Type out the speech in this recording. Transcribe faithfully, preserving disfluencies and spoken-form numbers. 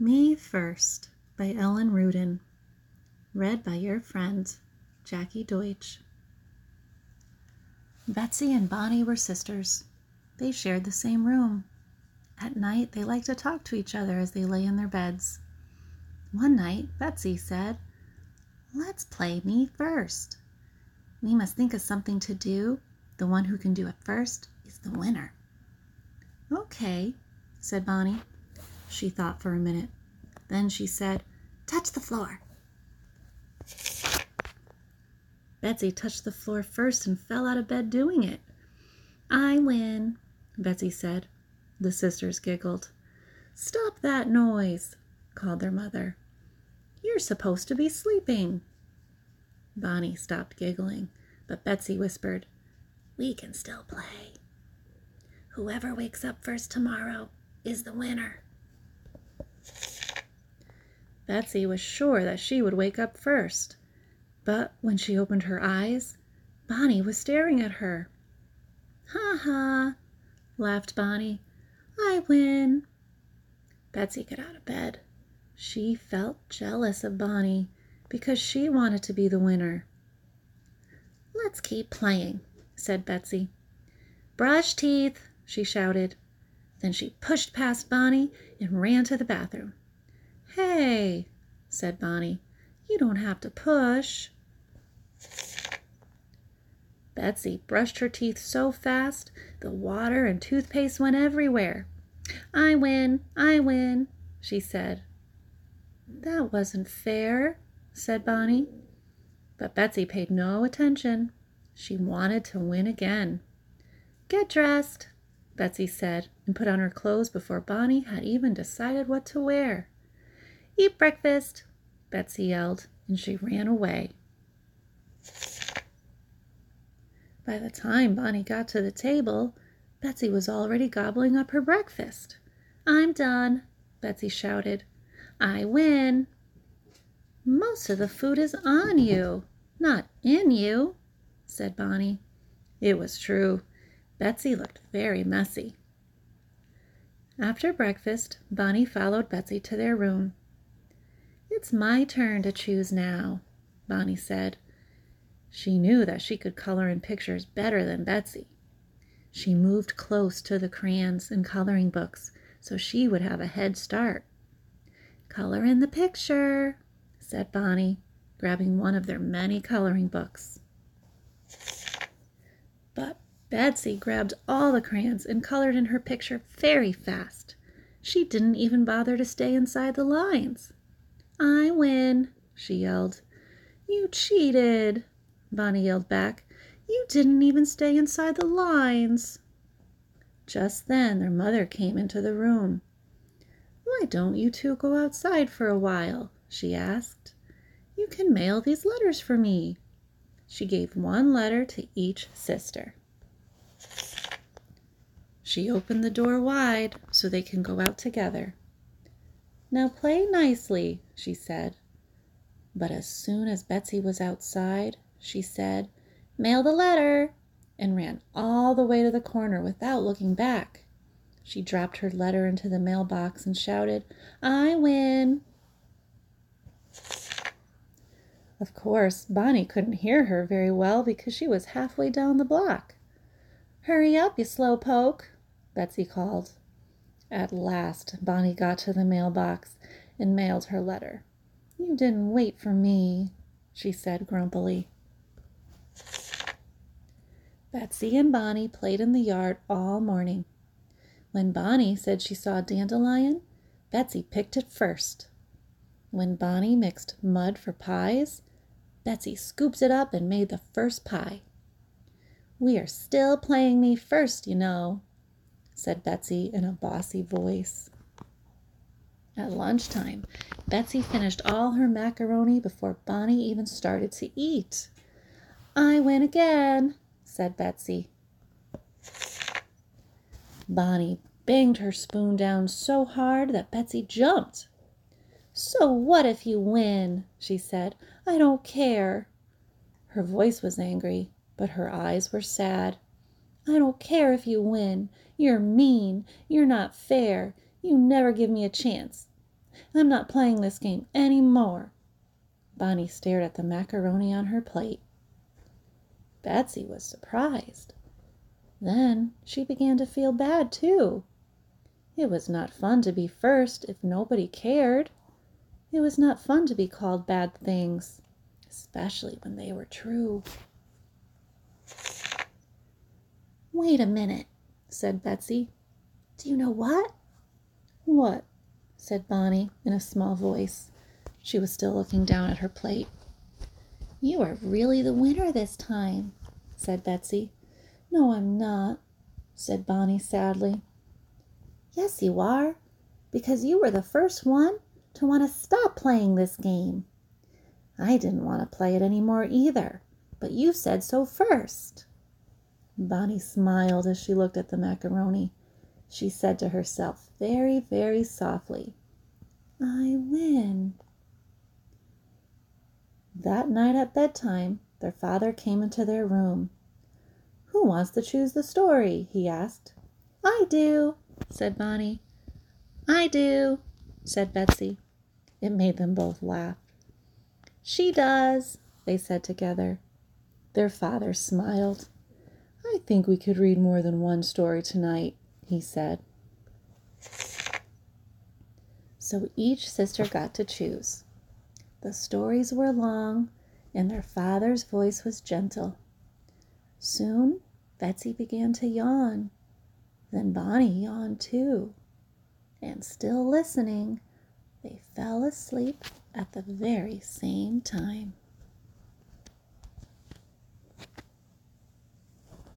Me First by Ellen Rudin. Read by your friend, Jackie Deutsch. Betsy and Bonnie were sisters. They shared the same room. At night, they liked to talk to each other as they lay in their beds. One night, Betsy said, "Let's play Me First. We must think of something to do. The one who can do it first is the winner." "Okay," said Bonnie. She thought for a minute. Then she said, "Touch the floor." Betsy touched the floor first and fell out of bed doing it. "I win," Betsy said. The sisters giggled. "Stop that noise," called their mother. "You're supposed to be sleeping." Bonnie stopped giggling, but Betsy whispered, "We can still play. Whoever wakes up first tomorrow is the winner." Betsy was sure that she would wake up first, but when she opened her eyes, Bonnie was staring at her. "Ha ha," laughed Bonnie. "I win." Betsy got out of bed. She felt jealous of Bonnie because she wanted to be the winner. "Let's keep playing," said Betsy. "Brush teeth," she shouted. Then she pushed past Bonnie and ran to the bathroom. "Hey," said Bonnie, "you don't have to push." Betsy brushed her teeth so fast the water and toothpaste went everywhere. "I win, I win," she said. "That wasn't fair," said Bonnie. But Betsy paid no attention. She wanted to win again. "Get dressed," Betsy said, and put on her clothes before Bonnie had even decided what to wear. "Eat breakfast," Betsy yelled, and she ran away. By the time Bonnie got to the table, Betsy was already gobbling up her breakfast. "I'm done," Betsy shouted. "I win." "Most of the food is on you, not in you," said Bonnie. It was true. Betsy looked very messy. After breakfast, Bonnie followed Betsy to their room. "It's my turn to choose now," Bonnie said. She knew that she could color in pictures better than Betsy. She moved close to the crayons and coloring books so she would have a head start. "Color in the picture," said Bonnie, grabbing one of their many coloring books. But Betsy grabbed all the crayons and colored in her picture very fast. She didn't even bother to stay inside the lines. "I win," she yelled. "You cheated," Bonnie yelled back. "You didn't even stay inside the lines." Just then their mother came into the room. "Why don't you two go outside for a while?" she asked. "You can mail these letters for me." She gave one letter to each sister. She opened the door wide so they can go out together. "Now play nicely," she said. But as soon as Betsy was outside, she said, "Mail the letter," and ran all the way to the corner without looking back. She dropped her letter into the mailbox and shouted, "I win." Of course, Bonnie couldn't hear her very well because she was halfway down the block. "Hurry up, you slowpoke," Betsy called. At last, Bonnie got to the mailbox and mailed her letter. "You didn't wait for me," she said grumpily. Betsy and Bonnie played in the yard all morning. When Bonnie said she saw a dandelion, Betsy picked it first. When Bonnie mixed mud for pies, Betsy scooped it up and made the first pie. "We are still playing Me First, you know," said Betsy in a bossy voice. At lunchtime, Betsy finished all her macaroni before Bonnie even started to eat. "I win again," said Betsy. Bonnie banged her spoon down so hard that Betsy jumped. "So what if you win?" she said. "I don't care." Her voice was angry, but her eyes were sad. "I don't care if you win. You're mean. You're not fair. You never give me a chance. I'm not playing this game any more." Bonnie stared at the macaroni on her plate. Betsy was surprised. Then she began to feel bad, too. It was not fun to be first if nobody cared. It was not fun to be called bad things, especially when they were true. "Wait a minute," said Betsy. "Do you know what?" "What?" said Bonnie in a small voice. She was still looking down at her plate. "You are really the winner this time," said Betsy. "No, I'm not," said Bonnie sadly. "Yes, you are, because you were the first one to want to stop playing this game. I didn't want to play it anymore either, but you said so first." Bonnie smiled as she looked at the macaroni. She said to herself very, very softly, "I win." That night at bedtime, their father came into their room. "Who wants to choose the story?" he asked. "I do," said Bonnie. "I do," said Betsy. It made them both laugh. "She does," they said together. Their father smiled. "I think we could read more than one story tonight," he said. So each sister got to choose. The stories were long, and their father's voice was gentle. Soon Betsy began to yawn. Then Bonnie yawned too. And still listening, they fell asleep at the very same time.